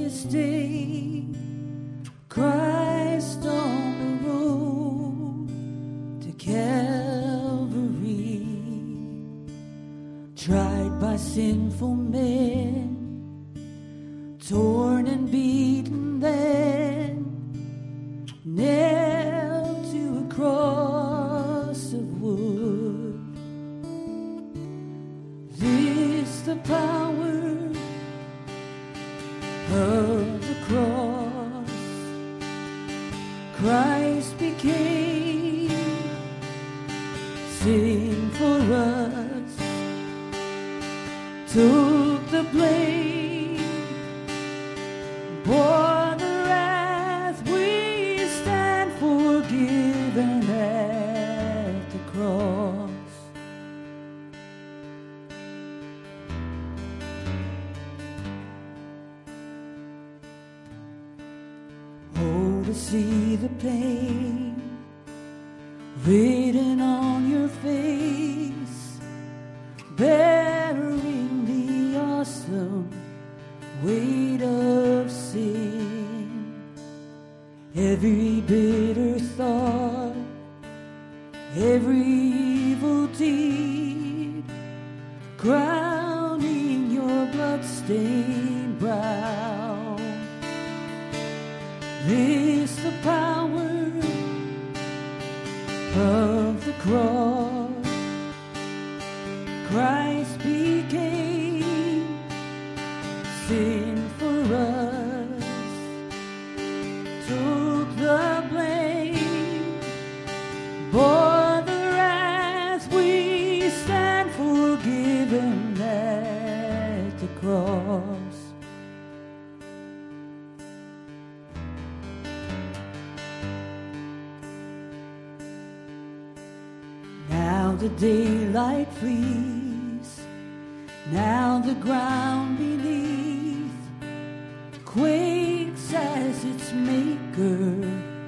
this day, Christ on the road to Calvary, tried by sinful men, torn and beaten then, nailed to a cross of wood. This the power of the cross. Christ became sin for us, took the blame, bore the wrath. We stand forgiven at the cross. To see the pain written on your face, bearing the awesome weight of sin. Every bitter thought, every evil deed, crowning your blood-stained brow. This the power of the cross. Christ became sin for us, took the blame, bore the wrath. We stand forgiven at the cross. Now the daylight flees, now the ground beneath quakes as its maker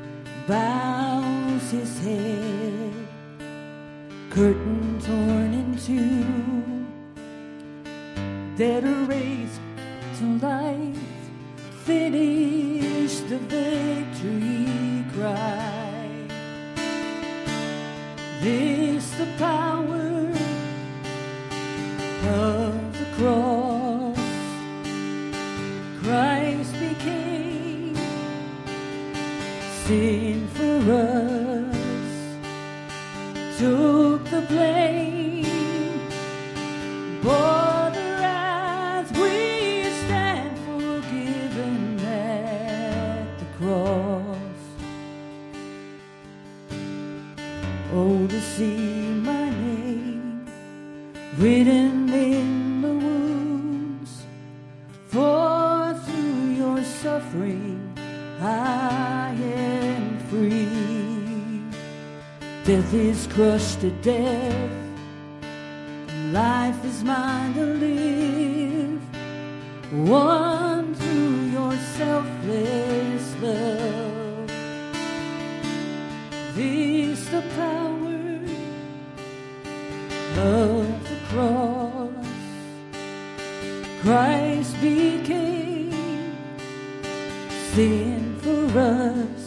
bows his head. Curtain torn in two, dead are raised to life, finish the victory cry. This the power of the cross. Christ became sin for us, took the blame, bore the wrath. We stand forgiven at the cross. Oh, to see my name written in the wounds, for through your suffering I am free. Death is crushed to death, and life is mine to live, won through your selfless love. This the power of the cross. Christ became sin for us,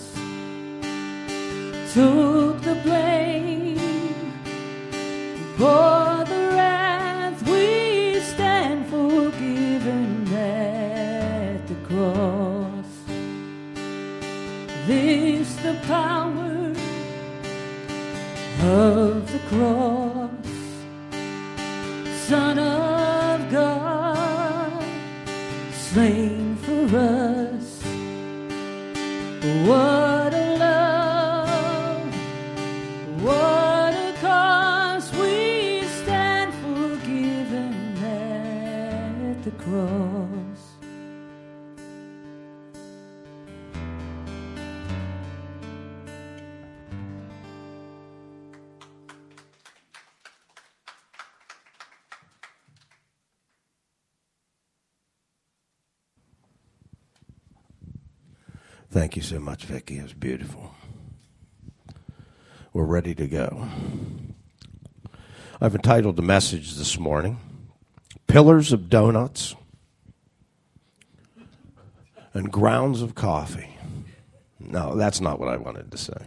took the blame, bore the wrath. We stand forgiven at the cross. This the power of the cross. Son of God, slain for us. What a love, what a cause. We stand forgiven at the cross. Thank you so much, Vicki. It was beautiful. We're ready to go. I've entitled the message this morning, Pillars of Donuts and grounds of coffee. No, that's not what I wanted to say.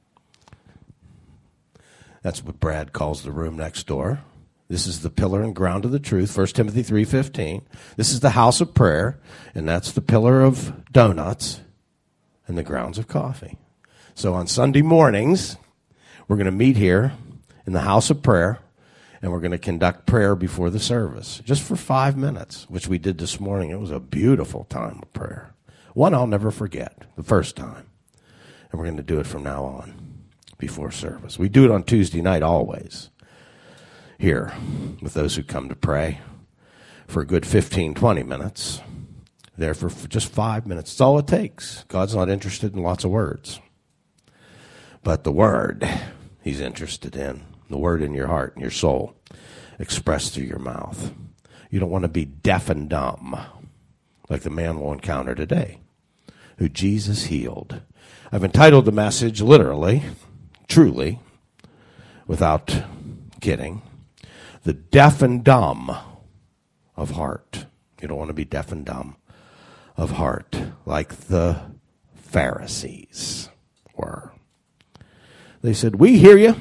That's what Brad calls the room next door. This is the pillar and ground of the truth, 1 Timothy 3:15. This is the house of prayer, and that's the pillar of donuts and the grounds of coffee. So on Sunday mornings, we're going to meet here in the house of prayer, and we're going to conduct prayer before the service, just for 5 minutes, which we did this morning. It was a beautiful time of prayer. One I'll never forget, the first time. And we're going to do it from now on, before service. We do it on Tuesday night always, here, with those who come to pray for a good 15, 20 minutes. There for just 5 minutes. It's all it takes. God's not interested in lots of words. But the word he's interested in, the word in your heart and your soul, expressed through your mouth. You don't want to be deaf and dumb, like the man we'll encounter today, who Jesus healed. I've entitled the message, literally, truly, without kidding, the deaf and dumb of heart. You don't want to be deaf and dumb of heart, like the Pharisees were. They said, we hear you.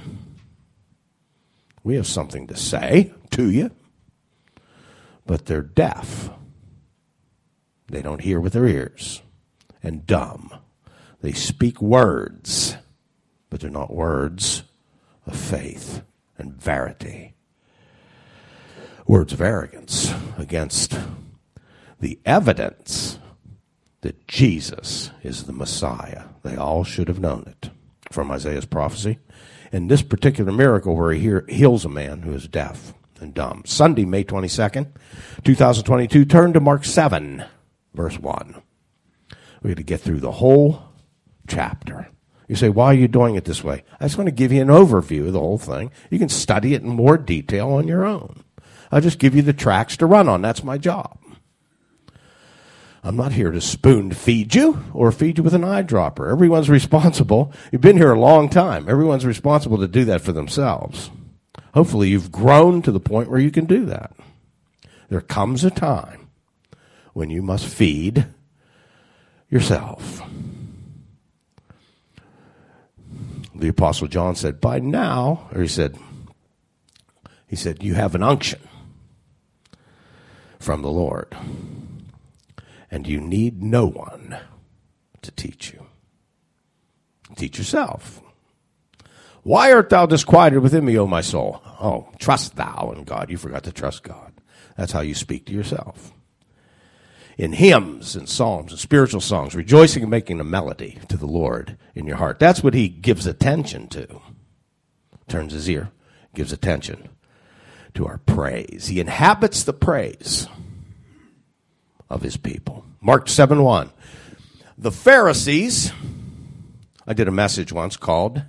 We have something to say to you. But they're deaf. They don't hear with their ears. And dumb. They speak words, but they're not words of faith and verity. Words of arrogance against the evidence that Jesus is the Messiah. They all should have known it from Isaiah's prophecy. And this particular miracle where he heals a man who is deaf and dumb. Sunday, May 22nd, 2022, turn to Mark 7, verse 1. We're going to get through the whole chapter. You say, why are you doing it this way? I just want to give you an overview of the whole thing. You can study it in more detail on your own. I'll just give you the tracks to run on. That's my job. I'm not here to spoon feed you or feed you with an eyedropper. Everyone's responsible. You've been here a long time. Everyone's responsible to do that for themselves. Hopefully you've grown to the point where you can do that. There comes a time when you must feed yourself. The Apostle John said, by now, or he said, you have an unction from the Lord. And you need no one to teach you. Teach yourself. Why art thou disquieted within me, O my soul? Oh, trust thou in God. You forgot to trust God. That's how you speak to yourself. In hymns and psalms and spiritual songs, rejoicing and making a melody to the Lord in your heart. That's what he gives attention to. Turns his ear, gives attention to our praise. He inhabits the praise of his people. Mark 7:1. The Pharisees, I did a message once called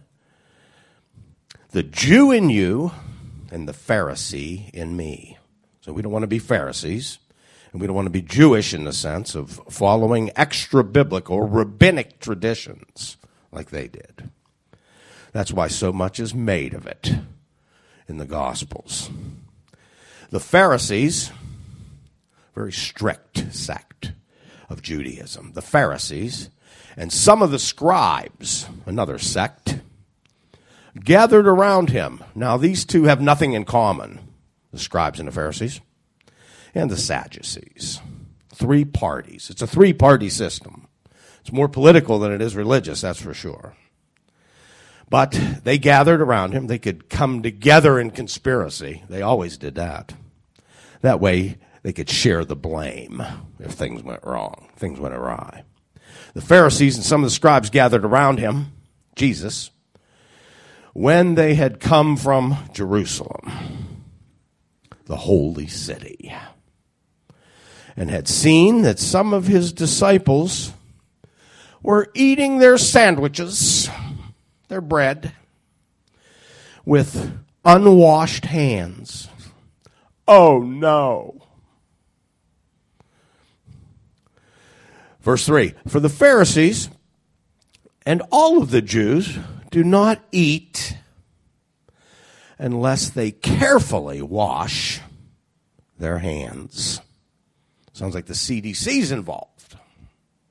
The Jew in You and the Pharisee in Me. So we don't want to be Pharisees, and we don't want to be Jewish in the sense of following extra-biblical, rabbinic traditions like they did. That's why so much is made of it in the Gospels. The Pharisees, very strict sect of Judaism. The Pharisees and some of the scribes, another sect, gathered around him. Now, these two have nothing in common, the scribes and the Pharisees, and the Sadducees. Three parties. It's a three-party system. It's more political than it is religious, that's for sure. But they gathered around him. They could come together in conspiracy. They always did that. That way, they could share the blame if things went wrong, things went awry. The Pharisees and some of the scribes gathered around him, Jesus, when they had come from Jerusalem, the holy city, and had seen that some of his disciples were eating their sandwiches, their bread, with unwashed hands. Oh, no. Verse 3, for the Pharisees and all of the Jews do not eat unless they carefully wash their hands. Sounds like the CDC's involved.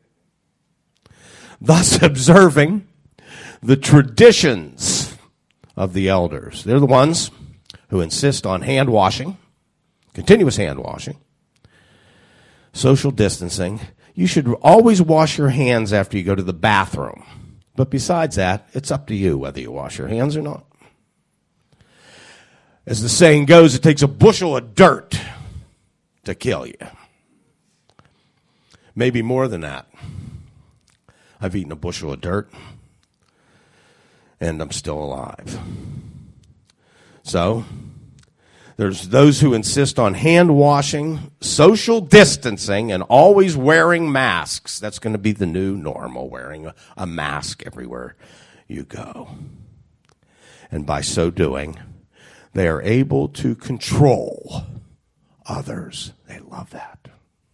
thus observing the traditions of the elders. They're the ones who insist on hand washing, continuous hand washing, social distancing. You should always wash your hands after you go to the bathroom. But besides that, it's up to you whether you wash your hands or not. As the saying goes, it takes a bushel of dirt to kill you. Maybe more than that. I've eaten a bushel of dirt, and I'm still alive. So, there's those who insist on hand washing, social distancing, and always wearing masks. That's going to be the new normal, wearing a mask everywhere you go. And by so doing, they are able to control others. They love that.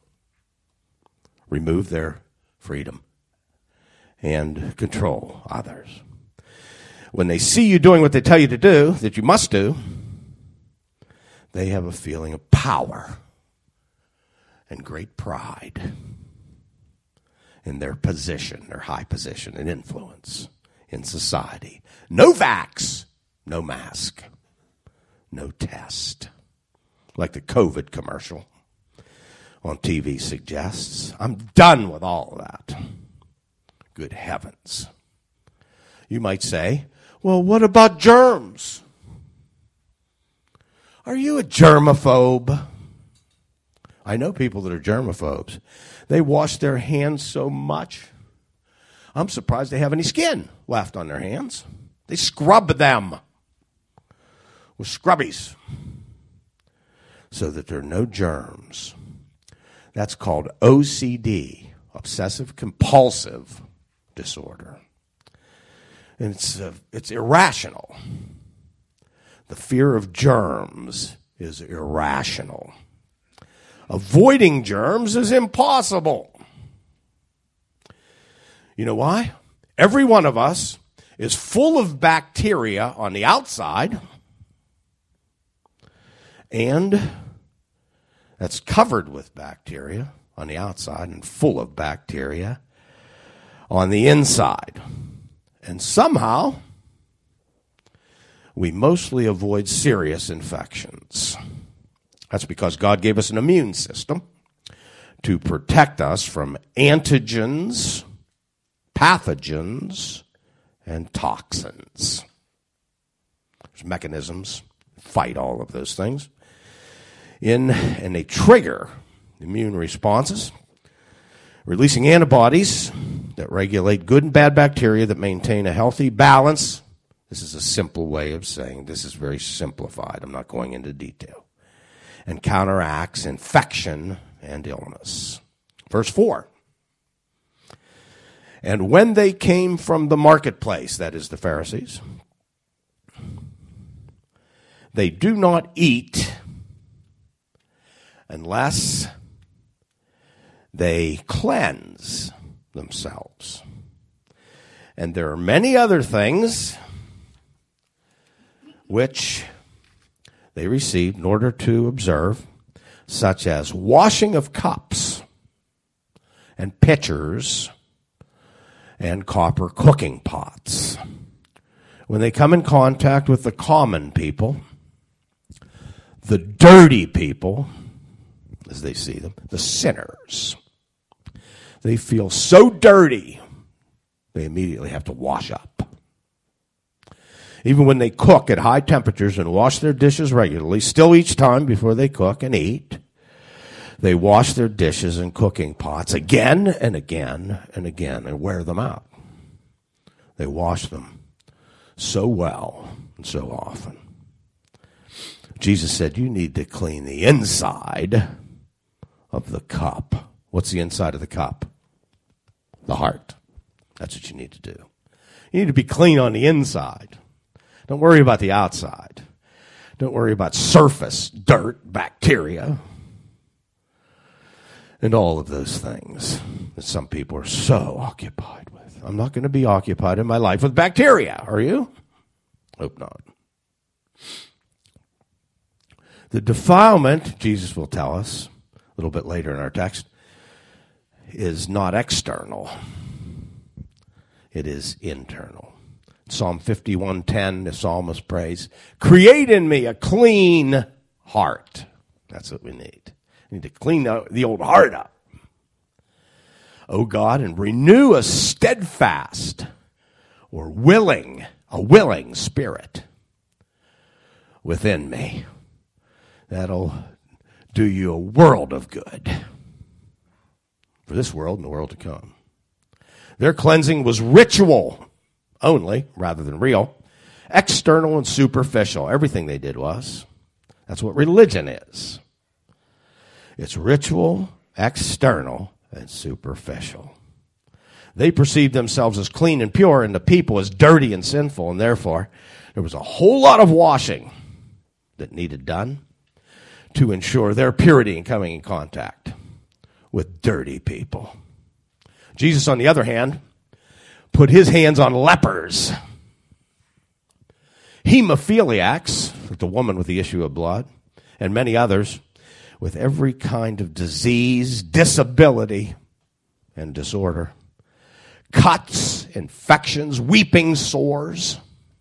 Remove their freedom and control others. When they see you doing what they tell you to do, that you must do, they have a feeling of power and great pride in their position, their high position and influence in society. No vax, no mask, no test. Like the COVID commercial on TV suggests. I'm done with all of that. Good heavens. You might say, well, what about germs? Are you a germaphobe? I know people that are germaphobes. They wash their hands so much, I'm surprised they have any skin left on their hands. They scrub them with scrubbies so that there are no germs. That's called OCD, obsessive compulsive disorder. And it's irrational. The fear of germs is irrational. Avoiding germs is impossible. You know why? Every one of us is full of bacteria on the outside, and that's covered with bacteria on the outside and full of bacteria on the inside. And somehow, we mostly avoid serious infections. That's because God gave us an immune system to protect us from antigens, pathogens, and toxins. There's mechanisms to fight all of those things. And they trigger immune responses, releasing antibodies that regulate good and bad bacteria that maintain a healthy balance. This is a simple way of saying this is very simplified. I'm not going into detail. And counteracts infection and illness. Verse 4. And when they came from the marketplace, that is the Pharisees, they do not eat unless they cleanse themselves. And there are many other things which they received in order to observe, such as washing of cups and pitchers and copper cooking pots. When they come in contact with the common people, the dirty people, as they see them, the sinners, they feel so dirty, they immediately have to wash up. Even when they cook at high temperatures and wash their dishes regularly, still each time before they cook and eat, they wash their dishes and cooking pots again and again and again and wear them out. They wash them so well and so often. Jesus said, you need to clean the inside of the cup. What's the inside of the cup? The heart. That's what you need to do. You need to be clean on the inside. Don't worry about the outside. Don't worry about surface, dirt, bacteria, and all of those things that some people are so occupied with. I'm not going to be occupied in my life with bacteria, are you? Hope not. The defilement, Jesus will tell us a little bit later in our text, is not external. It is internal. Psalm 51:10, the psalmist prays, create in me a clean heart. That's what we need. We need to clean the old heart up. O God, and renew a steadfast or a willing spirit within me. That'll do you a world of good for this world and the world to come. Their cleansing was ritual only, rather than real, external and superficial. Everything they did was. That's what religion is. It's ritual, external, and superficial. They perceived themselves as clean and pure, and the people as dirty and sinful, and therefore there was a whole lot of washing that needed done to ensure their purity in coming in contact with dirty people. Jesus, on the other hand, put his hands on lepers, hemophiliacs, like the woman with the issue of blood, and many others with every kind of disease, disability, and disorder. Cuts, infections, weeping sores,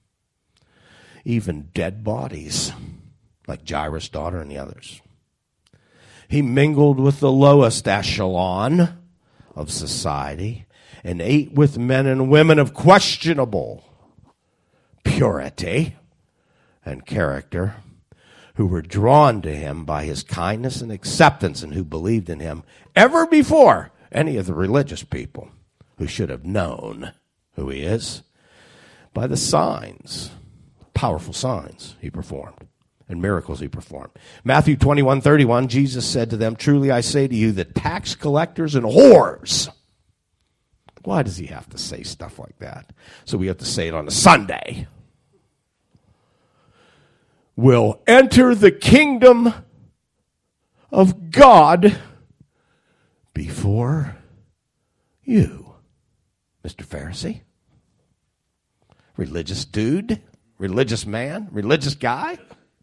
even dead bodies, like Jairus' daughter and the others. He mingled with the lowest echelon of society and ate with men and women of questionable purity and character, who were drawn to him by his kindness and acceptance, and who believed in him ever before any of the religious people who should have known who he is by the signs, powerful signs he performed and miracles he performed. Matthew 21:31, Jesus said to them, truly I say to you that tax collectors and whores. Why does he have to say stuff like that? So we have to say it on a Sunday. Will enter the kingdom of God before you, Mr. Pharisee. Religious dude, religious man, religious guy.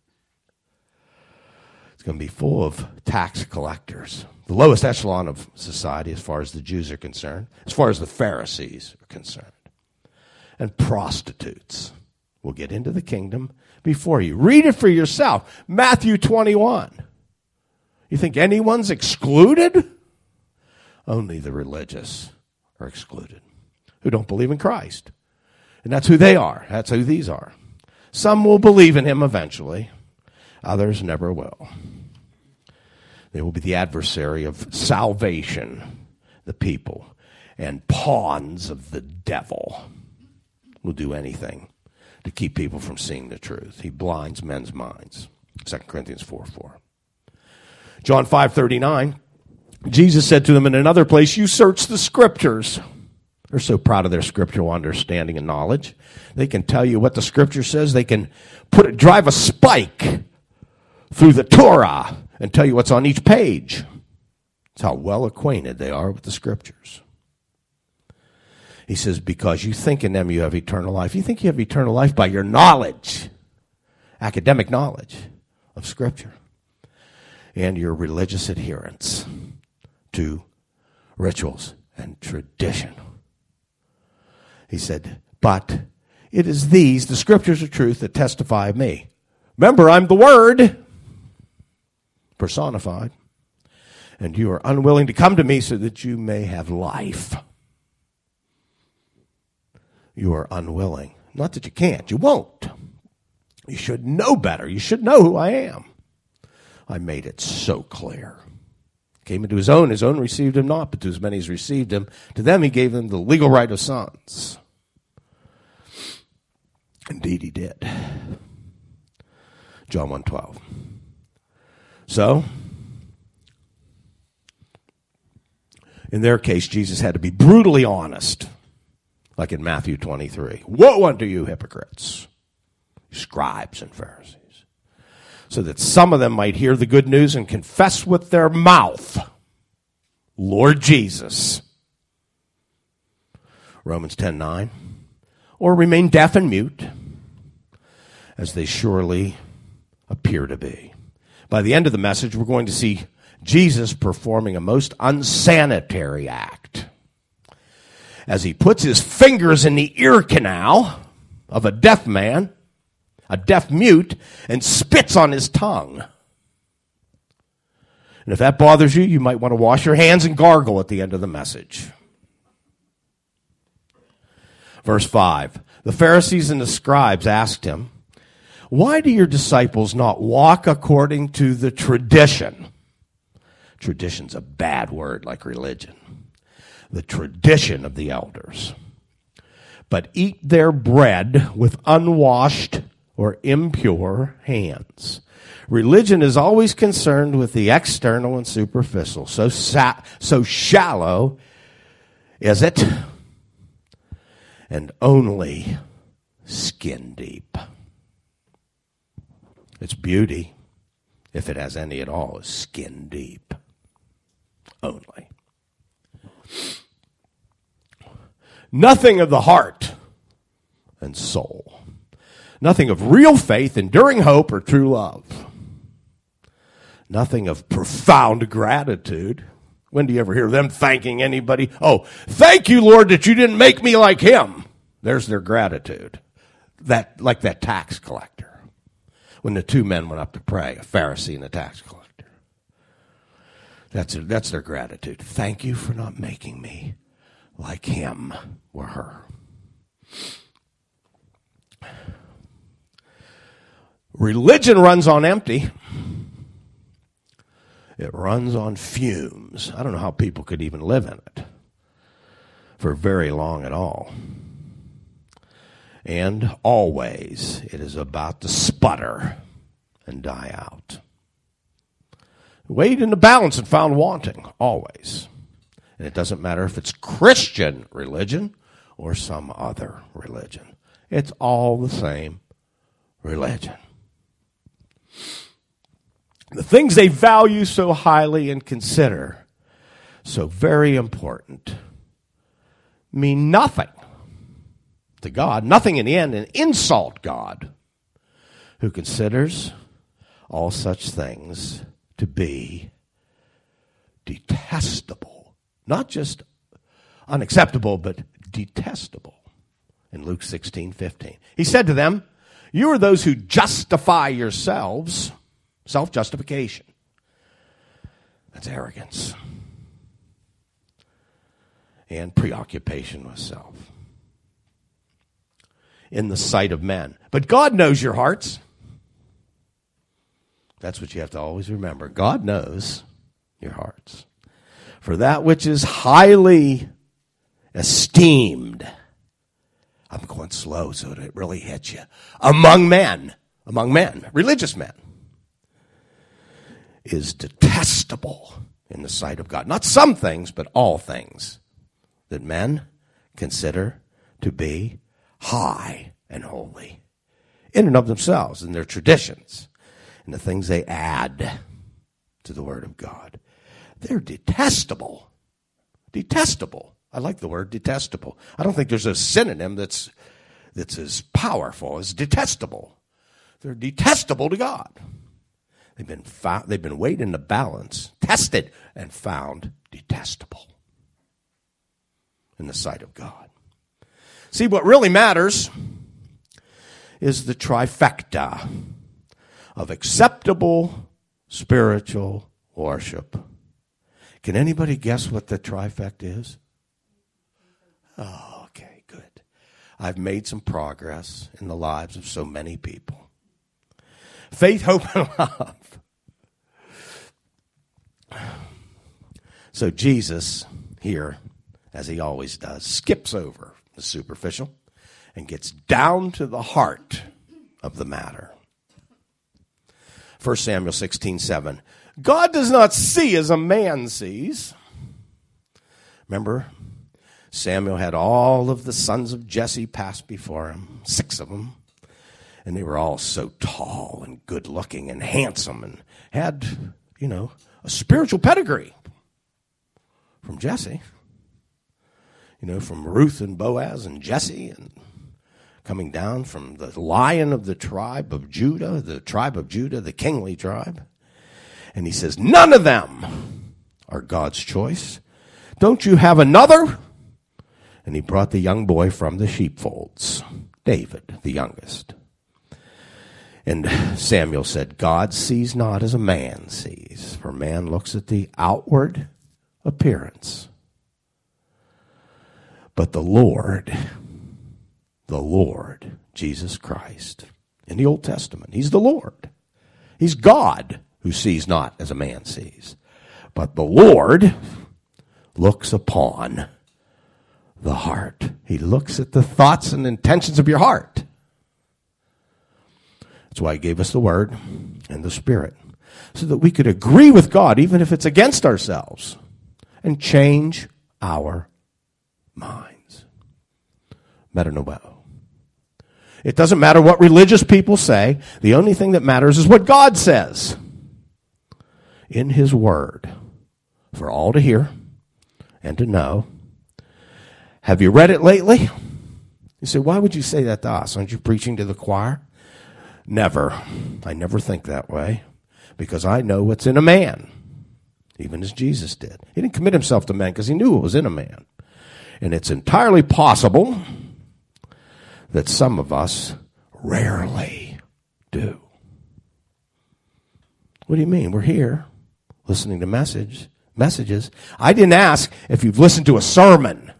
It's going to be full of tax collectors, the lowest echelon of society as far as the Jews are concerned, as far as the Pharisees are concerned. And prostitutes will get into the kingdom before you. Read it for yourself. Matthew 21. You think anyone's excluded? Only the religious are excluded, who don't believe in Christ. And that's who they are. That's who these are. Some will believe in him eventually. Others never will. They will be the adversary of salvation, the people, and pawns of the devil. Will do anything to keep people from seeing the truth. He blinds men's minds. 2 Corinthians 4:4. John 5:39, Jesus said to them in another place, you search the scriptures. They're so proud of their scriptural understanding and knowledge. They can tell you what the scripture says. They can drive a spike through the Torah and tell you what's on each page. That's how well acquainted they are with the scriptures. He says, because you think in them you have eternal life. You think you have eternal life by your knowledge, academic knowledge of scripture, and your religious adherence to rituals and tradition. He said, but it is these, the scriptures of truth, that testify of me. Remember, I'm the Word personified, and you are unwilling to come to me so that you may have life. You are unwilling. Not that you can't, you won't. You should know better. You should know who I am. I made it so clear. Came into his own received him not, but to as many as received him, to them he gave them the legal right of sons. Indeed he did. John 1:12. So, in their case, Jesus had to be brutally honest, like in Matthew 23. Woe unto you, hypocrites, scribes and Pharisees, so that some of them might hear the good news and confess with their mouth, Lord Jesus. Romans 10:9. Or remain deaf and mute, as they surely appear to be. By the end of the message, we're going to see Jesus performing a most unsanitary act as he puts his fingers in the ear canal of a deaf man, a deaf mute, and spits on his tongue. And if that bothers you, you might want to wash your hands and gargle at the end of the message. Verse 5, the Pharisees and the scribes asked him, why do your disciples not walk according to the tradition? Tradition's a bad word like religion. The tradition of the elders. But eat their bread with unwashed or impure hands. Religion is always concerned with the external and superficial. So shallow is it, and only skin deep. Its beauty, if it has any at all, is skin deep. Only. Nothing of the heart and soul. Nothing of real faith, enduring hope, or true love. Nothing of profound gratitude. When do you ever hear them thanking anybody? Oh, thank you, Lord, that you didn't make me like him. There's their gratitude. Like that tax collector. When the two men went up to pray, a Pharisee and a tax collector. That's their gratitude. Thank you for not making me like him or her. Religion runs on empty. It runs on fumes. I don't know how people could even live in it for very long at all. And always it is about to sputter and die out. Weighed in the balance and found wanting, always. And it doesn't matter if it's Christian religion or some other religion. It's all the same religion. The things they value so highly and consider so very important mean nothing to God, nothing in the end, and insult God, who considers all such things to be detestable. Not just unacceptable, but detestable. In Luke 16:15. He said to them, you are those who justify yourselves. Self-justification. That's arrogance. And preoccupation with self. In the sight of men. But God knows your hearts. That's what you have to always remember. God knows your hearts. For that which is highly esteemed. I'm going slow so that it really hits you. Among men, religious men, is detestable in the sight of God. Not some things, but all things that men consider to be high and holy in and of themselves, in their traditions, and the things they add to the Word of God. They're detestable. Detestable. I like the word detestable. I don't think there's a synonym that's as powerful as detestable. They're detestable to God. They've been weighed in the balance, tested, and found detestable in the sight of God. See, what really matters is the trifecta of acceptable spiritual worship. Can anybody guess what the trifecta is? Oh, okay, good. I've made some progress in the lives of so many people. Faith, hope, and love. So Jesus here, as he always does, skips over the superficial and gets down to the heart of the matter. 1 Samuel 16:7. God does not see as a man sees. Remember, Samuel had all of the sons of Jesse pass before him, 6 of them. And they were all so tall and good looking and handsome and had, a spiritual pedigree from Jesse. From Ruth and Boaz and Jesse, and coming down from the lion of the tribe of Judah, the kingly tribe. And he says, none of them are God's choice. Don't you have another? And he brought the young boy from the sheepfolds, David, the youngest. And Samuel said, God sees not as a man sees, for man looks at the outward appearance. But the Lord, Jesus Christ, in the Old Testament, he's the Lord. He's God who sees not as a man sees. But the Lord looks upon the heart. He looks at the thoughts and intentions of your heart. That's why he gave us the Word and the Spirit, so that we could agree with God, even if it's against ourselves, and change our minds. Metanoeo. It doesn't matter what religious people say. The only thing that matters is what God says in his Word for all to hear and to know. Have you read it lately? You say, why would you say that to us? Aren't you preaching to the choir? Never. I never think that way, because I know what's in a man, even as Jesus did. He didn't commit himself to man because he knew what was in a man. And it's entirely possible that some of us rarely do. What do you mean? We're here listening to messages. I didn't ask if you've listened to a sermon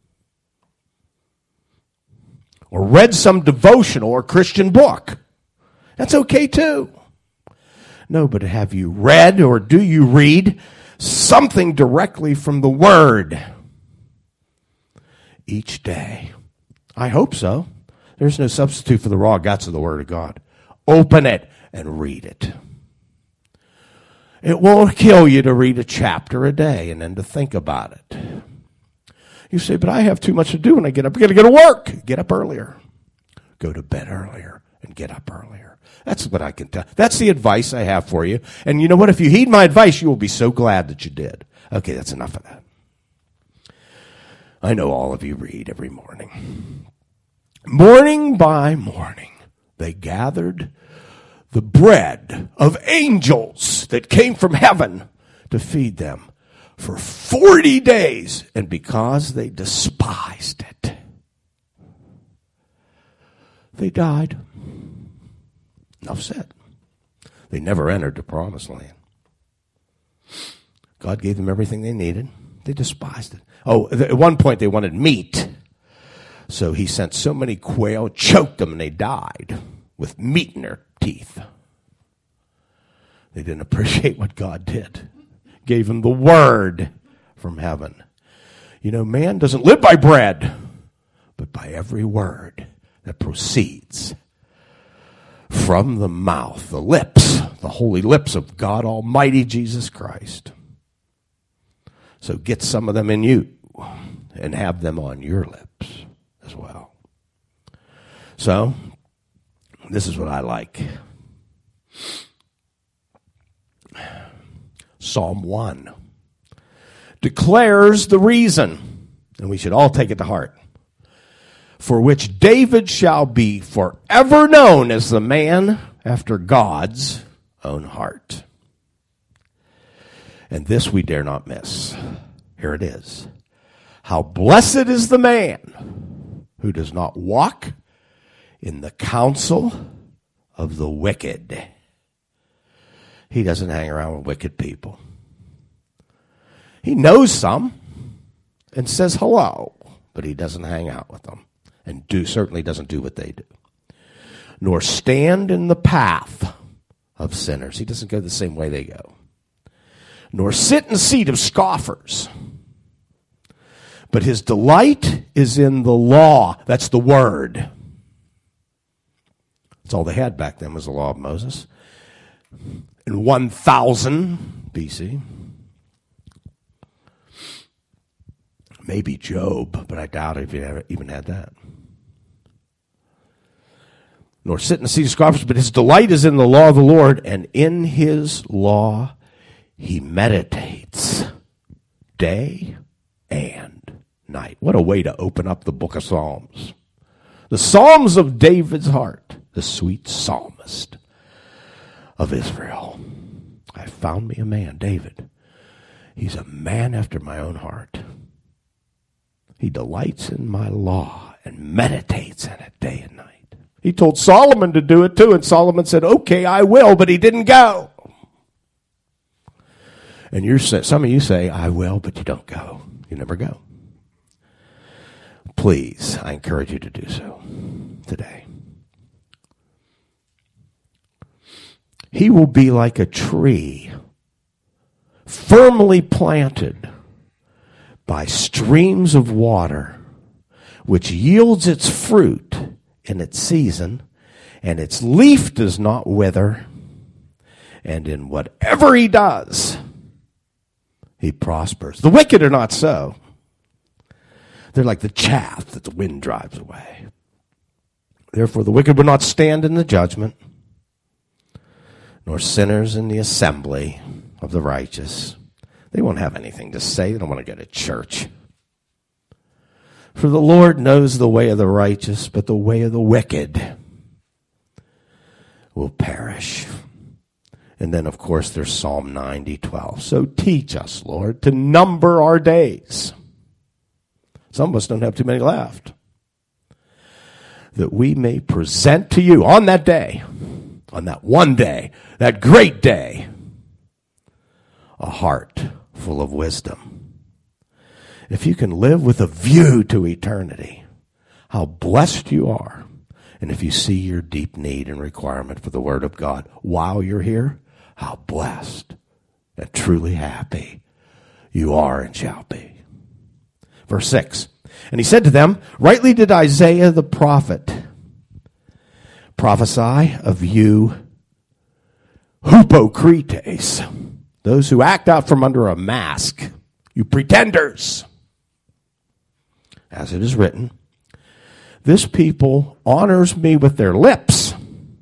or read some devotional or Christian book. That's okay too. No, but have you read, or do you read something directly from the Word each day? I hope so. There's no substitute for the raw guts of the Word of God. Open it and read it. It won't kill you to read a chapter a day and then to think about it. You say, but I have too much to do when I get up. I got to go to work. Get up earlier. Go to bed earlier and get up earlier. That's what I can tell. That's the advice I have for you. And you know what? If you heed my advice, you will be so glad that you did. Okay, that's enough of that. I know all of you read every morning. Morning by morning, they gathered the bread of angels that came from heaven to feed them for 40 days. And because they despised it, they died. Enough said. They never entered the promised land. God gave them everything they needed. They despised it. Oh, at one point they wanted meat. So he sent so many quail, choked them, and they died with meat in their teeth. They didn't appreciate what God did. Gave them the Word from heaven. You know, man doesn't live by bread, but by every word that proceeds from the mouth, the lips, the holy lips of God Almighty Jesus Christ. So get some of them in you and have them on your lips as well. So, this is what I like. Psalm 1 declares the reason, and we should all take it to heart, for which David shall be forever known as the man after God's own heart. And this we dare not miss. Here it is. How blessed is the man who does not walk in the counsel of the wicked. He doesn't hang around with wicked people. He knows some and says hello, but he doesn't hang out with them. And certainly doesn't do what they do. Nor stand in the path of sinners. He doesn't go the same way they go. Nor sit in the seat of scoffers. But his delight is in the law. That's the Word. That's all they had back then, was the law of Moses. In 1000 BC. Maybe Job, but I doubt if he even had that. Nor sit in the seat of scoffers, but his delight is in the law of the Lord, and in his law he meditates day and night. What a way to open up the book of Psalms. The Psalms of David's heart, the sweet psalmist of Israel. I found me a man, David. He's a man after my own heart. He delights in my law and meditates in it day and night. He told Solomon to do it too, and Solomon said, okay, I will, but he didn't go. And some of you say, I will, but you don't go. You never go. Please, I encourage you to do so today. He will be like a tree firmly planted by streams of water, which yields its fruit in its season, and its leaf does not wither, and in whatever he does, he prospers. The wicked are not so. They're like the chaff that the wind drives away. Therefore, the wicked will not stand in the judgment, nor sinners in the assembly of the righteous. They won't have anything to say. They don't want to go to church. For the Lord knows the way of the righteous, but the way of the wicked will perish. And then, of course, there's Psalm 90:12. So teach us, Lord, to number our days. Some of us don't have too many left. That we may present to you on that day, on that one day, that great day, a heart full of wisdom. If you can live with a view to eternity, how blessed you are. And if you see your deep need and requirement for the Word of God while you're here, how blessed and truly happy you are and shall be. Verse 6, and he said to them, rightly did Isaiah the prophet prophesy of you hypocrites, those who act out from under a mask, you pretenders. As it is written, this people honors me with their lips,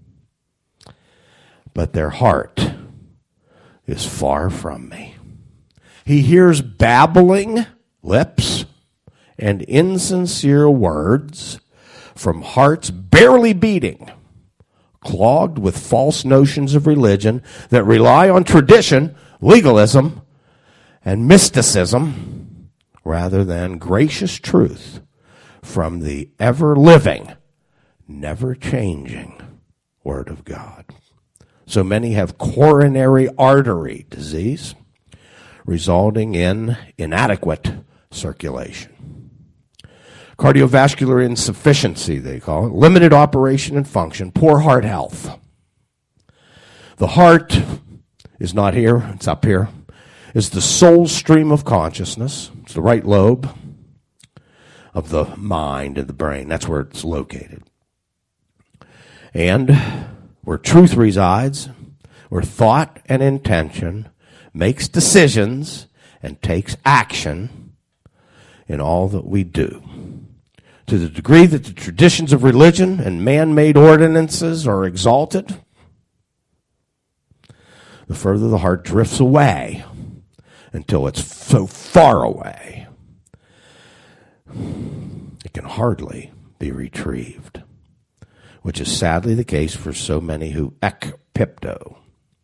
but their heart is far from me. He hears babbling lips and insincere words from hearts barely beating, clogged with false notions of religion that rely on tradition, legalism, and mysticism rather than gracious truth from the ever-living, never-changing Word of God. So many have coronary artery disease, resulting in inadequate circulation. Cardiovascular insufficiency, they call it, limited operation and function, poor heart health. The heart is not here, it's up here. It's the soul stream of consciousness. It's the right lobe of the mind and the brain. That's where it's located. And where truth resides, where thought and intention makes decisions and takes action in all that we do. To the degree that the traditions of religion and man-made ordinances are exalted, the further the heart drifts away until it's so far away it can hardly be retrieved, which is sadly the case for so many who ekpipto.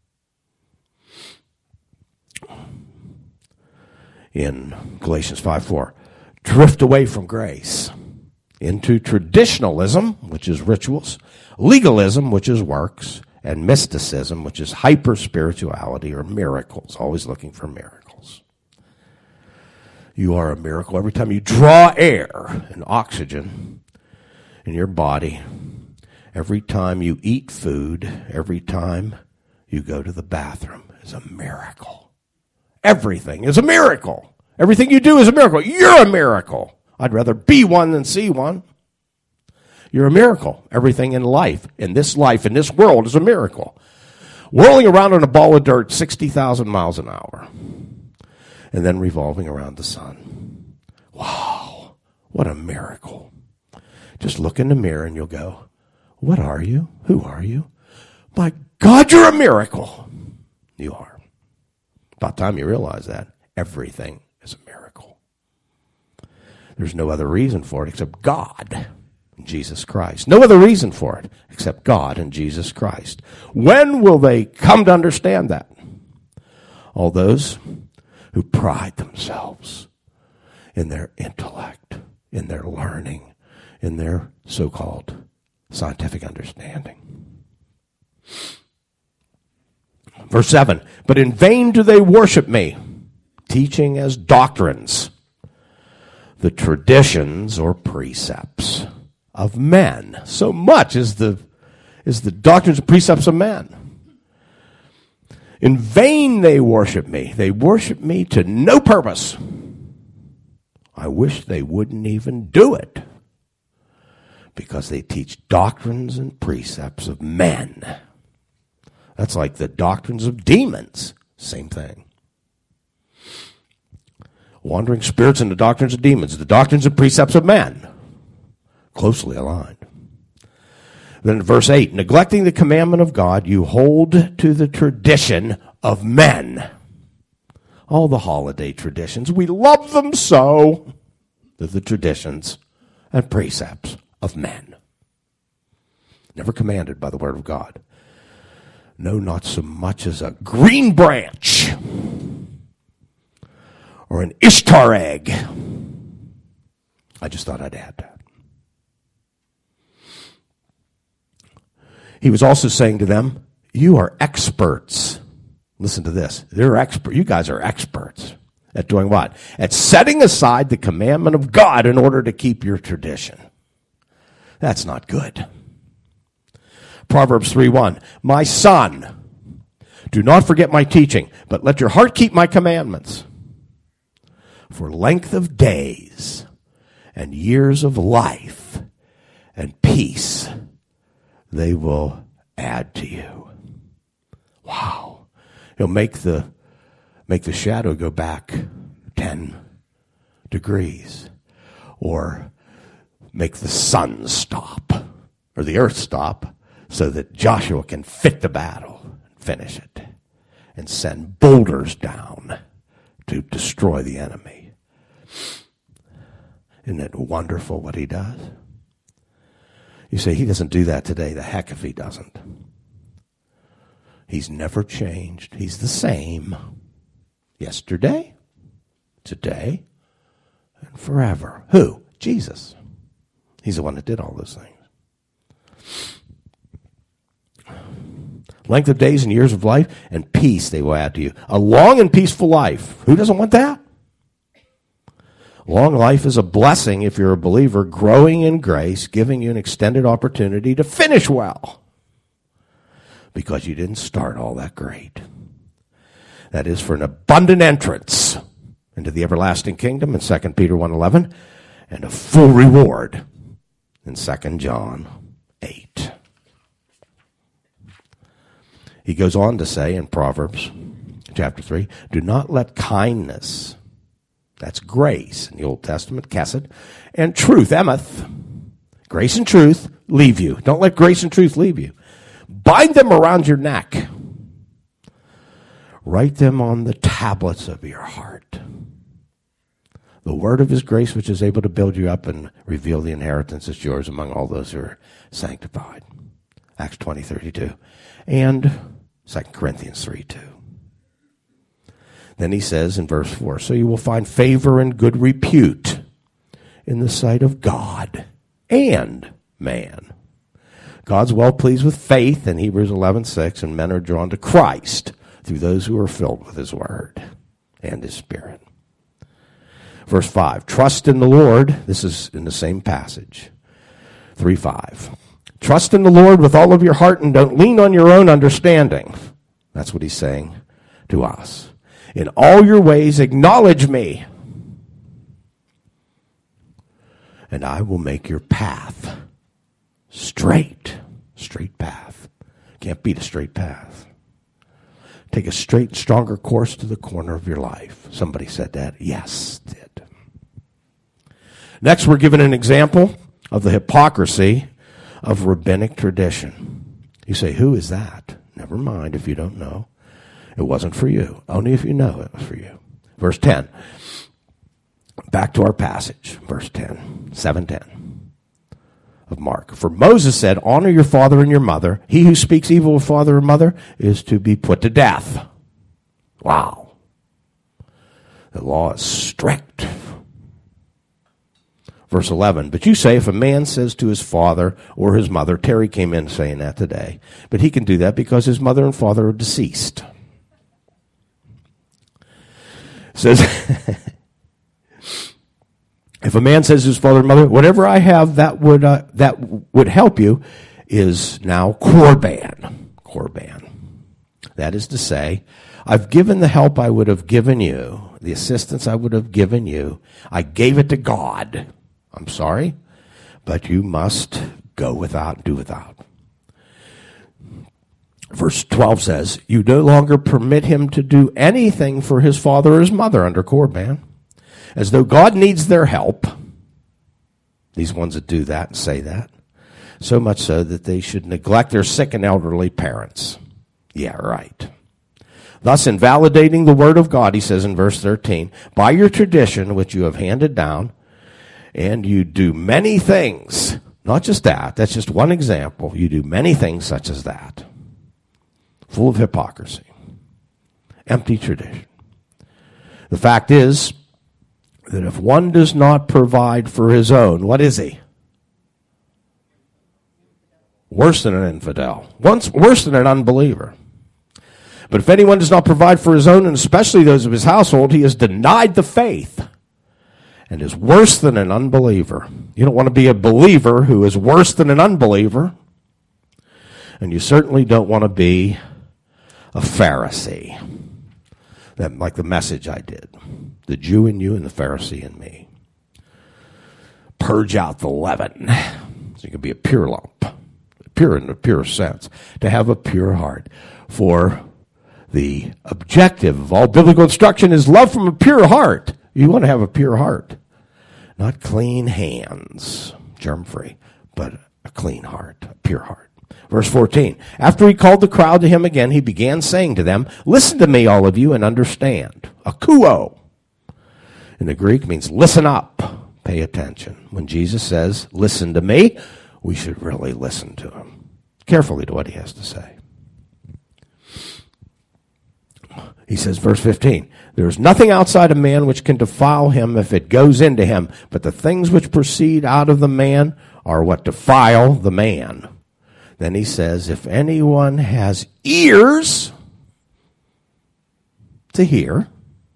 In Galatians 5:4, drift away from grace into traditionalism, which is rituals, legalism, which is works, and mysticism, which is hyper-spirituality or miracles, always looking for miracles. You are a miracle every time you draw air and oxygen in your body, every time you eat food, every time you go to the bathroom is a miracle. Everything is a miracle. Everything you do is a miracle. You're a miracle. I'd rather be one than see one. You're a miracle. Everything in life, in this world, is a miracle. Whirling around on a ball of dirt 60,000 miles an hour and then revolving around the sun. Wow, what a miracle. Just look in the mirror and you'll go, what are you? Who are you? My God, you're a miracle. You are. About time you realize that. Everything is a miracle. There's no other reason for it except God and Jesus Christ. No other reason for it except God and Jesus Christ. When will they come to understand that? All those who pride themselves in their intellect in their learning, in their so-called scientific understanding. Verse 7, but in vain do they worship me, teaching as doctrines the traditions or precepts of men. So much is the doctrines and precepts of men. In vain they worship me. They worship me to no purpose. I wish they wouldn't even do it, because they teach doctrines and precepts of men. That's like the doctrines of demons. Same thing. Wandering spirits and the doctrines of demons. The doctrines and precepts of men. Closely aligned. Then in verse 8, neglecting the commandment of God, you hold to the tradition of men. All the holiday traditions, we love them so. They're the traditions and precepts of men. Never commanded by the word of God. No, not so much as a green branch or an Ishtar egg. I just thought I'd add that. He was also saying to them, you are experts. Listen to this. You guys are experts at doing what? At setting aside the commandment of God in order to keep your tradition. That's not good. Proverbs 3:1, my son, do not forget my teaching, but let your heart keep my commandments. For length of days and years of life and peace they will add to you. Wow. He'll make the shadow go back 10 degrees, or make the sun stop, or the earth stop, so that Joshua can fit the battle and finish it and send boulders down to destroy the enemy. Isn't it wonderful what he does? You say, he doesn't do that today. The heck if he doesn't. He's never changed. He's the same. Yesterday, today, and forever. Who? Jesus. He's the one that did all those things. Length of days and years of life and peace they will add to you. A long and peaceful life. Who doesn't want that? Long life is a blessing if you're a believer, growing in grace, giving you an extended opportunity to finish well, because you didn't start all that great. That is for an abundant entrance into the everlasting kingdom in 2 Peter 1:11, and a full reward in 2 John 8. He goes on to say in Proverbs chapter 3, do not let kindness, that's grace in the Old Testament, kesed, and truth, emeth, grace and truth, leave you. Don't let grace and truth leave you. Bind them around your neck. Write them on the tablets of your heart. The word of his grace, which is able to build you up and reveal the inheritance that's yours among all those who are sanctified. Acts 20:32. And 2 Corinthians 3:2. Then he says in verse 4, so you will find favor and good repute in the sight of God and man. God's well pleased with faith in Hebrews 11:6, and men are drawn to Christ through those who are filled with his word and his spirit. Verse 5, trust in the Lord. This is in the same passage. 3:5. Trust in the Lord with all of your heart and don't lean on your own understanding. That's what he's saying to us. In all your ways acknowledge me, and I will make your path straight. Straight path. Can't beat a straight path. Take a straight, stronger course to the corner of your life. Somebody said that. Yes, did. Next, we're given an example of the hypocrisy of rabbinic tradition. You say, who is that? Never mind if you don't know. It wasn't for you. Only if you know it was for you. Verse 10. Back to our passage. Verse 10. 7:10 of Mark. For Moses said, honor your father and your mother. He who speaks evil of father or mother is to be put to death. Wow. The law is strict. Verse 11, but you say if a man says to his father or his mother, Terry came in saying that today, but he can do that because his mother and father are deceased. Says, if a man says to his father and mother, whatever I have that would help you is now korban. Korban. That is to say, I've given the help I would have given you, the assistance I would have given you. I gave it to God. I'm sorry, but you must go without, do without. Verse 12 says, you no longer permit him to do anything for his father or his mother under korban, as though God needs their help. These ones that do that and say that. So much so that they should neglect their sick and elderly parents. Yeah, right. Thus, invalidating the word of God, he says in verse 13, by your tradition, which you have handed down, and you do many things, not just that, that's just one example. You do many things such as that, full of hypocrisy, empty tradition. The fact is that if one does not provide for his own, what is he? Worse than an infidel, worse than an unbeliever. But if anyone does not provide for his own, and especially those of his household, he has denied the faith and is worse than an unbeliever. You don't want to be a believer who is worse than an unbeliever. And you certainly don't want to be a Pharisee. That, like the message I did. The Jew in you and the Pharisee in me. Purge out the leaven. So you can be a pure lump. Pure in the purest sense. To have a pure heart. For the objective of all biblical instruction is love from a pure heart. You want to have a pure heart. Not clean hands, germ-free, but a clean heart, a pure heart. Verse 14, after he called the crowd to him again, he began saying to them, listen to me, all of you, and understand. Akuo in the Greek means listen up, pay attention. When Jesus says, listen to me, we should really listen to him. Carefully to what he has to say. He says, verse 15, there is nothing outside a man which can defile him if it goes into him, but the things which proceed out of the man are what defile the man. Then he says, if anyone has ears to hear,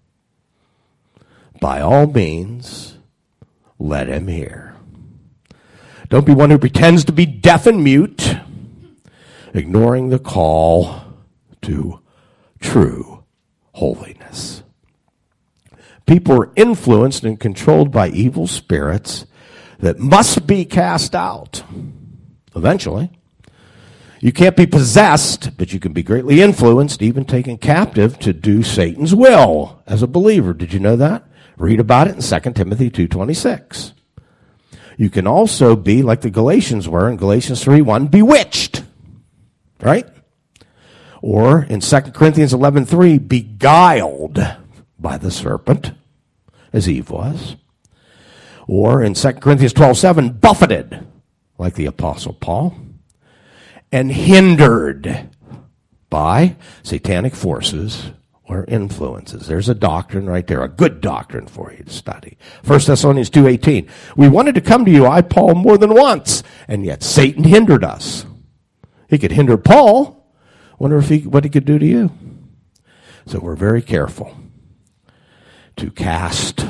by all means, let him hear. Don't be one who pretends to be deaf and mute, ignoring the call to true holiness. People are influenced and controlled by evil spirits that must be cast out eventually. You can't be possessed, but you can be greatly influenced, even taken captive to do Satan's will as a believer. Did you know that? Read about it in 2 Timothy 2:26. You can also be, like the Galatians were in Galatians 3:1, bewitched. Right? Or in 2 Corinthians 11:3, beguiled by the serpent, as Eve was. Or in 2 Corinthians 12:7, buffeted, like the Apostle Paul. And hindered by satanic forces or influences. There's a doctrine right there, a good doctrine for you to study. 1 Thessalonians 2:18. We wanted to come to you, I, Paul, more than once, and yet Satan hindered us. He could hinder Paul. Wonder what he could do to you. So we're very careful to cast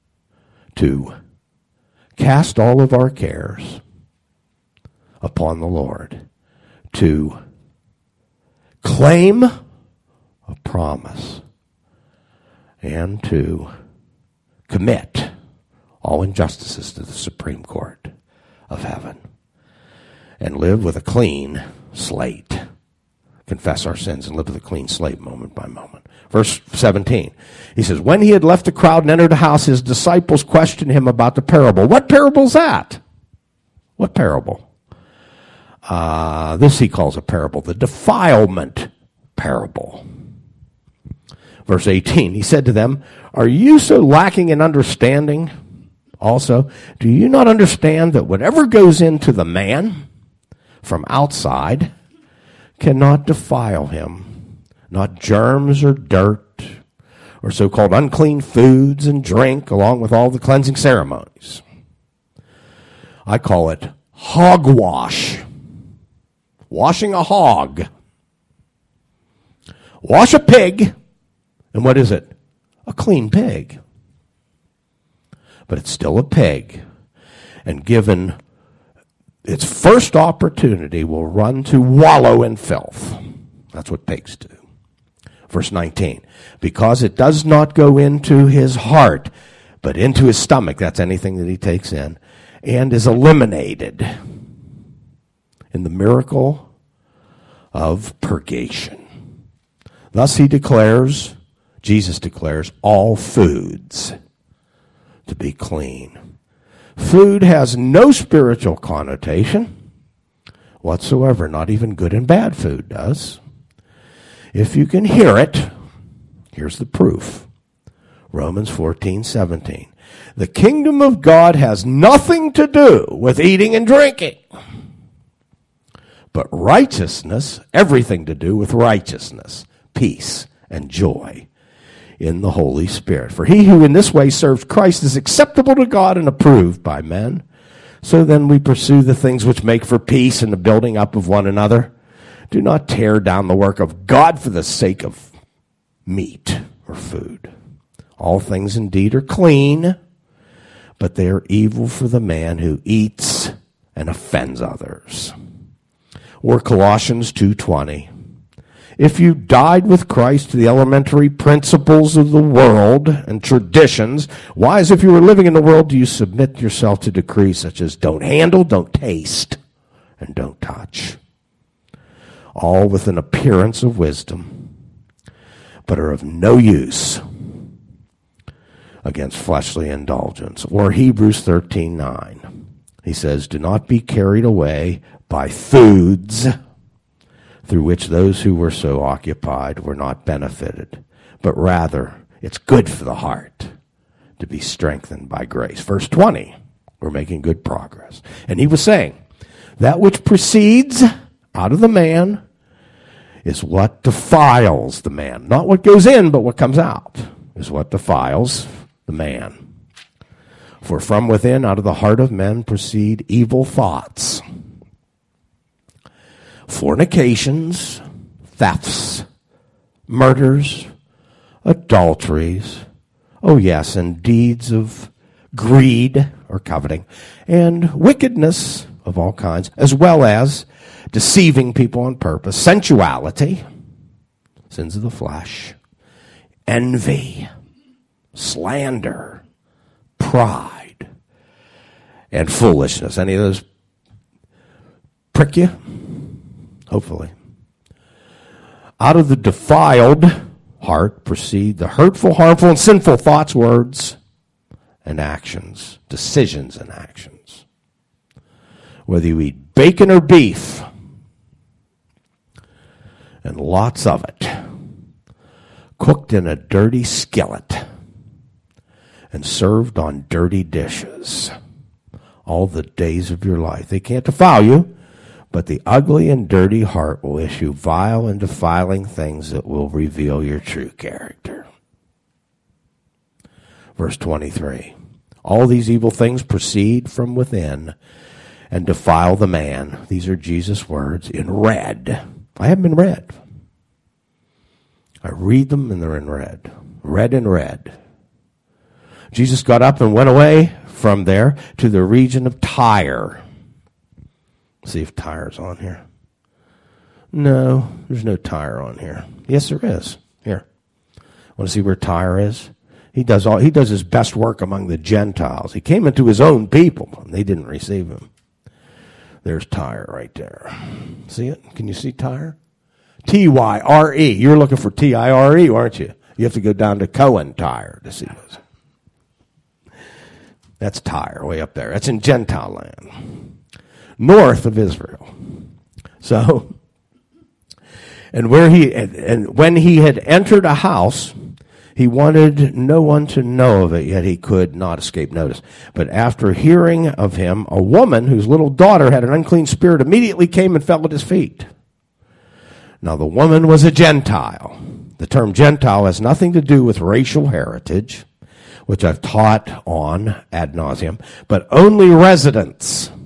all of our cares upon the Lord, to claim a promise, and to commit all injustices to the Supreme Court of heaven, and live with a clean slate. Confess our sins and live with a clean slate moment by moment. Verse 17, he says, when he had left the crowd and entered the house, his disciples questioned him about the parable. What parable's that? What parable? This he calls a parable, the defilement parable. Verse 18, he said to them, are you so lacking in understanding? Also, do you not understand that whatever goes into the man from outside cannot defile him? Not germs or dirt or so-called unclean foods and drink, along with all the cleansing ceremonies. I call it hogwash. Washing a hog. Wash a pig, and what is it? A clean pig. But it's still a pig. And given its first opportunity, will run to wallow in filth. That's what pigs do. Verse 19, because it does not go into his heart, but into his stomach, that's anything that he takes in, and is eliminated in the miracle of purgation. Thus Jesus declares all foods to be clean. Food has no spiritual connotation whatsoever, not even good and bad food does. If you can hear it, here's the proof. Romans 14:17. The kingdom of God has nothing to do with eating and drinking, but righteousness, everything to do with righteousness, peace, and joy in the Holy Spirit. For he who in this way serves Christ is acceptable to God and approved by men. So then we pursue the things which make for peace and the building up of one another. Do not tear down the work of God for the sake of meat or food. All things indeed are clean, but they are evil for the man who eats and offends others. Or Colossians 2:20. If you died with Christ to the elementary principles of the world and traditions, why, as if you were living in the world, do you submit yourself to decrees such as don't handle, don't taste, and don't touch? All with an appearance of wisdom, but are of no use against fleshly indulgence. Or Hebrews 13:9. He says, do not be carried away by foods through which those who were so occupied were not benefited, but rather it's good for the heart to be strengthened by grace. Verse 20, we're making good progress. And he was saying, that which proceeds out of the man is what defiles the man. Not what goes in, but what comes out is what defiles the man. For from within, out of the heart of men, proceed evil thoughts, fornications, thefts, murders, adulteries, oh yes, and deeds of greed or coveting, and wickedness of all kinds, as well as deceiving people on purpose, sensuality, sins of the flesh, envy, slander, pride, and foolishness. Any of those prick you? Hopefully. Out of the defiled heart proceed the hurtful, harmful, and sinful thoughts, words, and actions, decisions and actions. Whether you eat bacon or beef, and lots of it, cooked in a dirty skillet and served on dirty dishes all the days of your life. They can't defile you, but the ugly and dirty heart will issue vile and defiling things that will reveal your true character. Verse 23. All these evil things proceed from within and defile the man. These are Jesus' words in red. I have them in red. I read them and they're in red. Red and red. Jesus got up and went away from there to the region of Tyre. See if Tyre's on here. No, there's no Tyre on here. Yes, there is. Here. Want to see where Tyre is? He does his best work among the Gentiles. He came into his own people, and they didn't receive him. There's Tyre right there. See it? Can you see Tyre? T-Y-R-E. You're looking for T-I-R-E, aren't you? You have to go down to Cohen Tyre to see this. That's Tyre, way up there. That's in Gentile land. North of Israel. So, and when he had entered a house, he wanted no one to know of it, yet he could not escape notice. But after hearing of him, a woman whose little daughter had an unclean spirit immediately came and fell at his feet. Now the woman was a Gentile. The term Gentile has nothing to do with racial heritage, which I've taught on ad nauseum, but only residents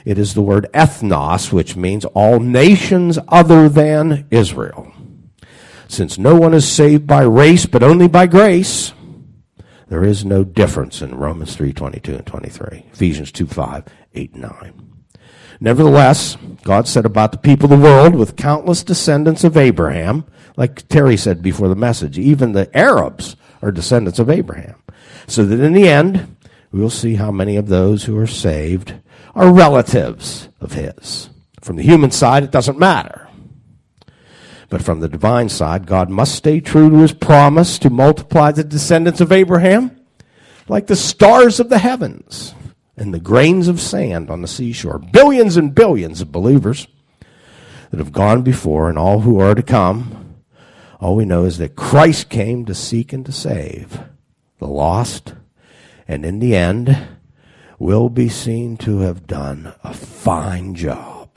It is the word ethnos, which means all nations other than Israel. Since no one is saved by race, but only by grace, there is no difference in Romans 3:22 and 23, Ephesians 2:5, 8, and 9. Nevertheless, God set about the people of the world with countless descendants of Abraham. Like Terry said before the message, even the Arabs are descendants of Abraham. So that in the end, we will see how many of those who are saved are relatives of his. From the human side, it doesn't matter. But from the divine side, God must stay true to his promise to multiply the descendants of Abraham like the stars of the heavens and the grains of sand on the seashore. Billions and billions of believers that have gone before and all who are to come. All we know is that Christ came to seek and to save the lost, and in the end will be seen to have done a fine job.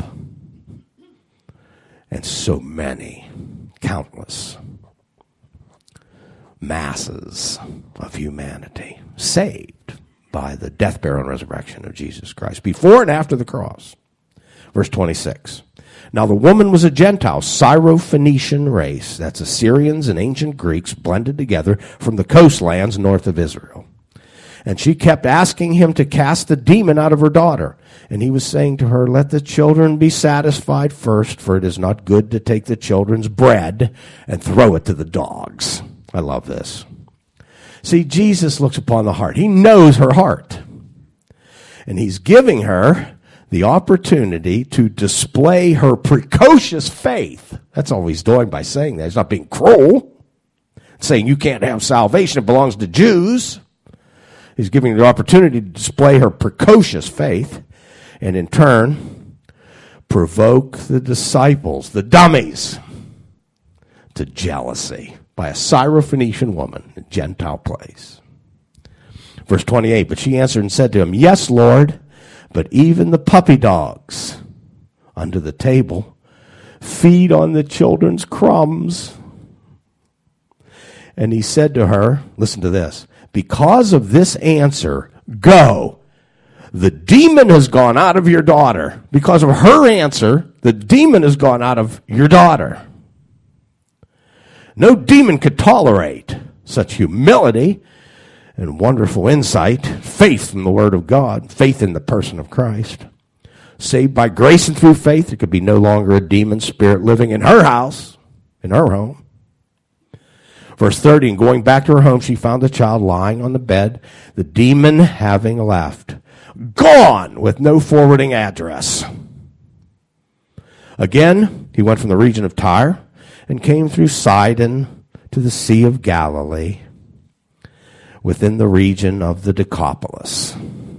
And so many, countless masses of humanity saved by the death, burial, and resurrection of Jesus Christ, before and after the cross. Verse 26. Now the woman was a Gentile, Syro-Phoenician race. That's Assyrians and ancient Greeks blended together from the coastlands north of Israel. And she kept asking him to cast the demon out of her daughter. And he was saying to her, let the children be satisfied first, for it is not good to take the children's bread and throw it to the dogs. I love this. See, Jesus looks upon the heart. He knows her heart. And he's giving her the opportunity to display her precocious faith. That's all he's doing by saying that. He's not being cruel, saying you can't have salvation, it belongs to Jews. He's giving her the opportunity to display her precocious faith and in turn provoke the disciples, the dummies, to jealousy by a Syrophoenician woman in a Gentile place. Verse 28, but she answered and said to him, yes, Lord, but even the puppy dogs under the table feed on the children's crumbs. And he said to her, listen to this, because of this answer, go. The demon has gone out of your daughter. Because of her answer, the demon has gone out of your daughter. No demon could tolerate such humility and wonderful insight, faith in the Word of God, faith in the person of Christ. Saved by grace and through faith, there could be no longer a demon spirit living in her house, in her home. Verse 30, and going back to her home, she found the child lying on the bed, the demon having left. Gone with no forwarding address. Again, he went from the region of Tyre and came through Sidon to the Sea of Galilee, within the region of the Decapolis.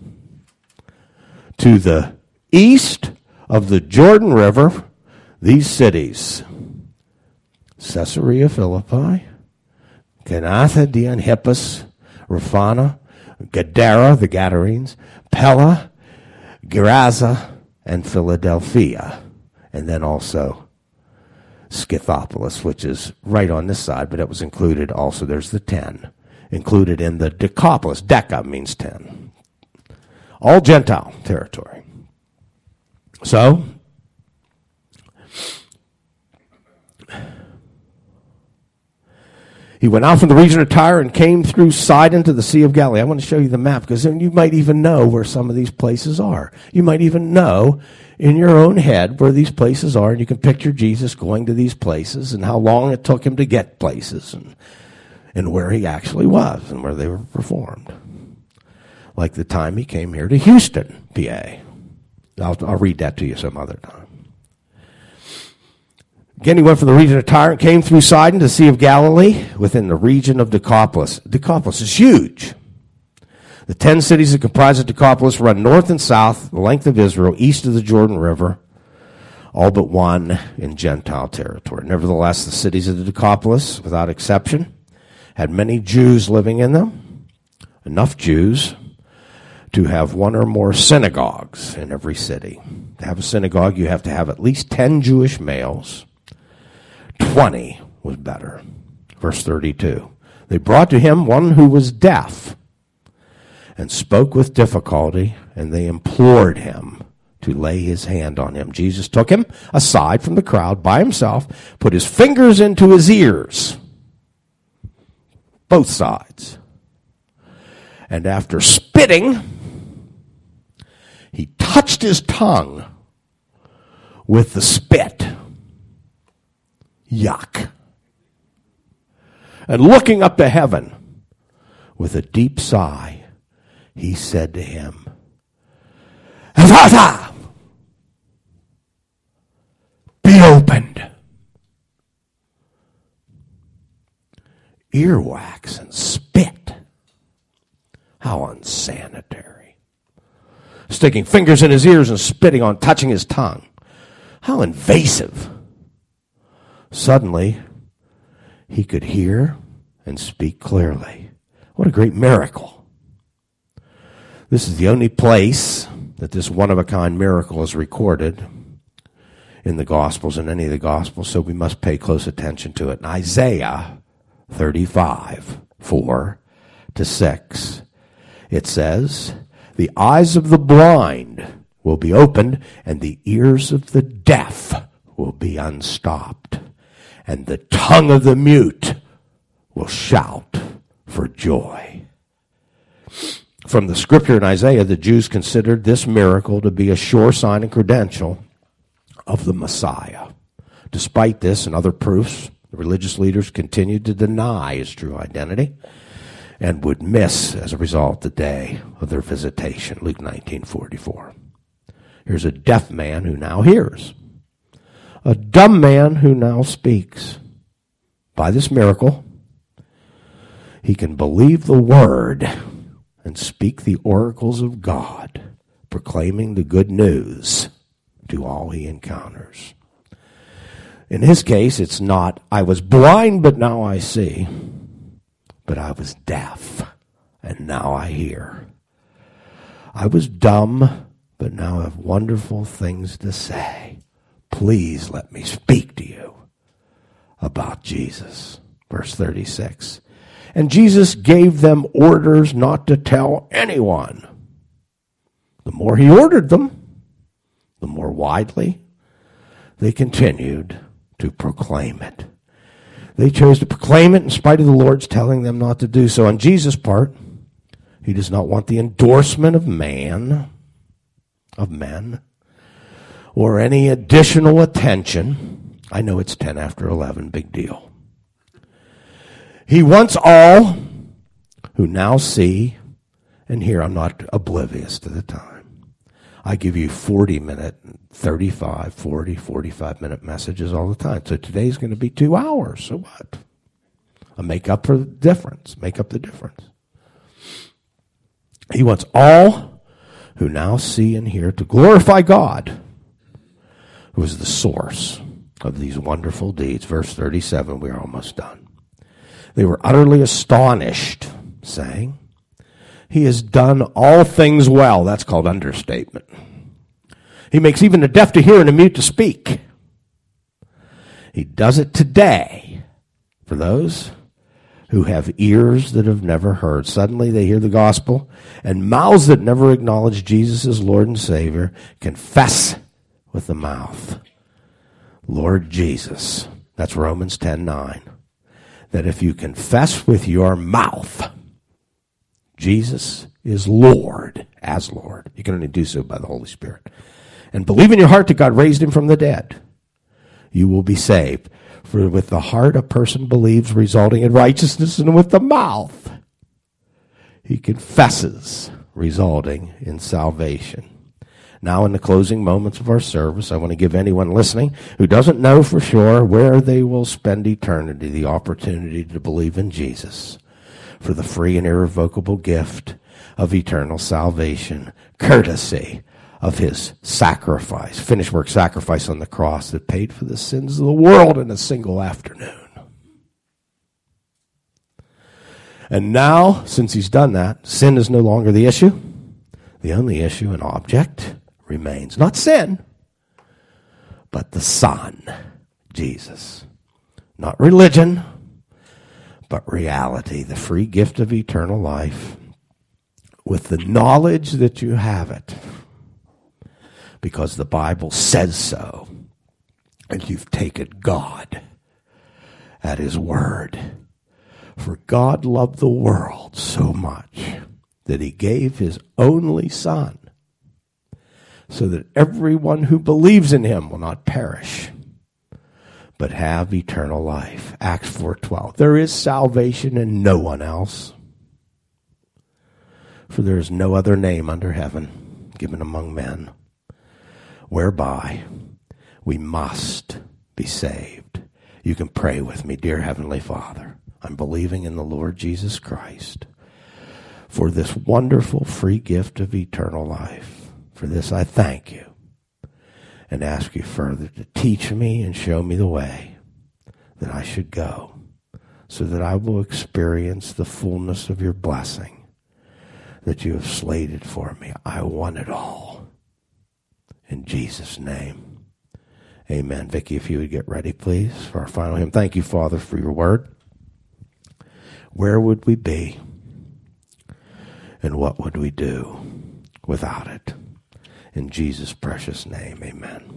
To the east of the Jordan River, these cities, Caesarea Philippi, Canatha, Hippus, Raphana, Gadara, the Gadarenes, Pella, Gerasa, and Philadelphia. And then also Scythopolis, which is right on this side, but it was included also. There's the 10. Included in the Decapolis. Deca means 10. All Gentile territory. So, he went out from the region of Tyre and came through Sidon to the Sea of Galilee. I want to show you the map because then you might even know where some of these places are. You might even know in your own head where these places are, and you can picture Jesus going to these places and how long it took him to get places and where he actually was and where they were performed. Like the time he came here to Houston, PA. I'll read that to you some other time. Again, he went from the region of Tyre and came through Sidon to the Sea of Galilee within the region of Decapolis. Decapolis is huge. The 10 cities that comprise of Decapolis run north and south, the length of Israel, east of the Jordan River, all but one in Gentile territory. Nevertheless, the cities of the Decapolis, without exception, had many Jews living in them, enough Jews to have one or more synagogues in every city. To have a synagogue, you have to have at least 10 Jewish males. 20 was better. Verse 32. They brought to him one who was deaf and spoke with difficulty, and they implored him to lay his hand on him. Jesus took him aside from the crowd by himself, put his fingers into his ears, both sides. And after spitting, he touched his tongue with the spit. Yuck. And looking up to heaven with a deep sigh, he said to him, Ephphatha, be opened. Earwax and spit. How unsanitary. Sticking fingers in his ears and spitting on, touching his tongue. How invasive. Suddenly, he could hear and speak clearly. What a great miracle. This is the only place that this one-of-a-kind miracle is recorded in the Gospels, in any of the Gospels, so we must pay close attention to it. In Isaiah 35, 4-6, it says, the eyes of the blind will be opened, and the ears of the deaf will be unstopped, and the tongue of the mute will shout for joy. From the scripture in Isaiah, the Jews considered this miracle to be a sure sign and credential of the Messiah. Despite this and other proofs, the religious leaders continued to deny his true identity and would miss, as a result, the day of their visitation. Luke 19:44. Here's a deaf man who now hears. A dumb man who now speaks. By this miracle, he can believe the word and speak the oracles of God, proclaiming the good news to all he encounters. In his case, it's not, I was blind, but now I see. But I was deaf, and now I hear. I was dumb, but now I have wonderful things to say. Please let me speak to you about Jesus. Verse 36. And Jesus gave them orders not to tell anyone. The more he ordered them, the more widely they continued to proclaim it. They chose to proclaim it in spite of the Lord's telling them not to do so. On Jesus' part, he does not want the endorsement of men, or any additional attention. I know it's 10 after 11, big deal. He wants all who now see and hear. I'm not oblivious to the time. I give you 40-minute, 35, 40, 45-minute messages all the time. So today's going to be 2 hours. So what? I'll make up for the difference. Make up the difference. He wants all who now see and hear to glorify God, who is the source of these wonderful deeds. Verse 37, we're almost done. They were utterly astonished, saying, he has done all things well. That's called understatement. He makes even the deaf to hear and the mute to speak. He does it today for those who have ears that have never heard. Suddenly they hear the gospel, and mouths that never acknowledge Jesus as Lord and Savior confess with the mouth, Lord Jesus. That's Romans 10:9. That if you confess with your mouth Jesus is Lord, as Lord, you can only do so by the Holy Spirit, and believe in your heart that God raised him from the dead, you will be saved. For with the heart a person believes, resulting in righteousness, and with the mouth he confesses, resulting in salvation. Now, in the closing moments of our service, I want to give anyone listening who doesn't know for sure where they will spend eternity the opportunity to believe in Jesus for the free and irrevocable gift of eternal salvation, courtesy of his sacrifice, finished work sacrifice on the cross that paid for the sins of the world in a single afternoon. And now, since he's done that, sin is no longer the issue. The only issue and object remains not sin, but the Son, Jesus. Not religion, but reality, the free gift of eternal life, with the knowledge that you have it. because the Bible says so. And you've taken God at his word. For God loved the world so much that he gave his only Son, so that everyone who believes in him will not perish, but have eternal life. Acts 4:12. There is salvation in no one else, for there is no other name under heaven given among men whereby we must be saved. You can pray with me. Dear Heavenly Father, I'm believing in the Lord Jesus Christ for this wonderful free gift of eternal life. For this I thank you and ask you further to teach me and show me the way that I should go, so that I will experience the fullness of your blessing that you have slated for me. I want it all. In Jesus' name, amen. Vicki, if you would get ready, please, for our final hymn. Thank you, Father, for your word. Where would we be and what would we do without it? In Jesus' precious name, amen.